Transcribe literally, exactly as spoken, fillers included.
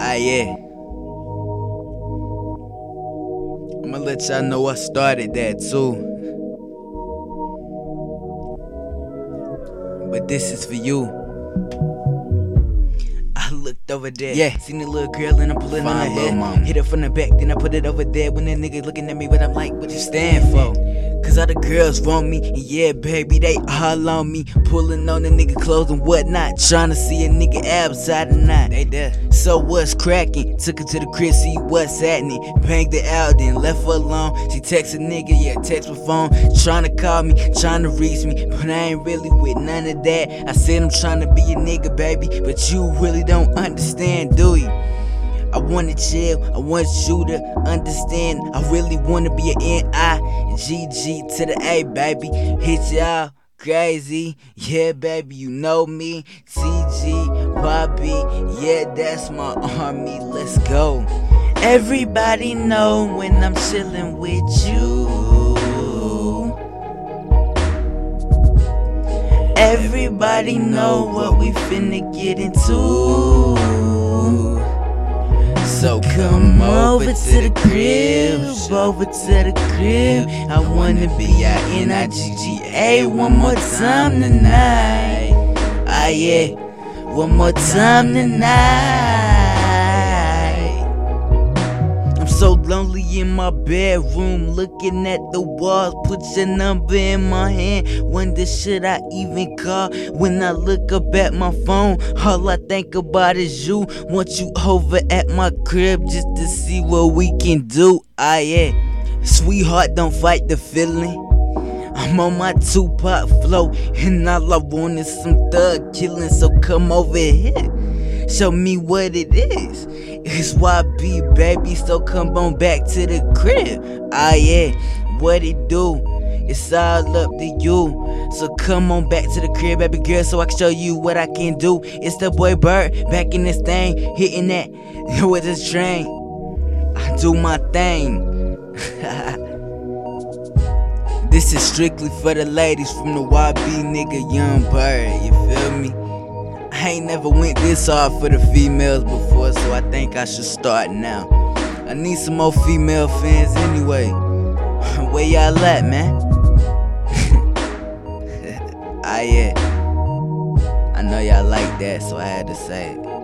Ah, yeah. I'ma let y'all know I started that too. But this is for you. I looked over there, yeah, seen the little girl and I'm pulling on her hair. Hit her from the back, then I put it over there. When that nigga looking at me, but I'm like, what you stand for? Cause all the girls want me, and yeah, baby, they all on me. Pulling on the nigga clothes and whatnot, trying to see a nigga outside or not. They there. So what's cracking? Took her to the crib, see what's happening. Banged it out, then left her alone. She text a nigga, yeah, text my phone, trying to call me, trying to reach me, but I ain't really with none of that. I said I'm trying to be a nigga, baby, but you really don't understand, do you? I wanna chill, I want you to understand. I really wanna be an N I G G to the A, baby. Hit y'all crazy, yeah, baby, you know me. T G, Bobby, yeah, that's my army, let's go. Everybody know when I'm chillin' with you. Everybody know what we finna get into. So come over to the crib, over to the crib. I wanna be at N I G G A one more time tonight. Ah, yeah, one more time tonight. I'm so lonely in my bedroom, looking at the walls. Put your number in my hand, wonder should I even call? When I look up at my phone, all I think about is you. Want you over at my crib just to see what we can do. Ah, yeah, sweetheart, don't fight the feeling. I'm on my Tupac flow, and all I want is some thug killing. So come over here, show me what it is. It's Y B, baby, so come on back to the crib. Ah, yeah, what it do? It's all up to you. So come on back to the crib, baby girl, so I can show you what I can do. It's the boy Bird, back in this thing, hitting that with this train. I do my thing. This is strictly for the ladies from the Y B nigga Young Bird, you feel me? I ain't never went this hard for the females before, so I think I should start now. I need some more female fans anyway. Where y'all at, man? Ah, yeah. I know y'all like that, so I had to say it.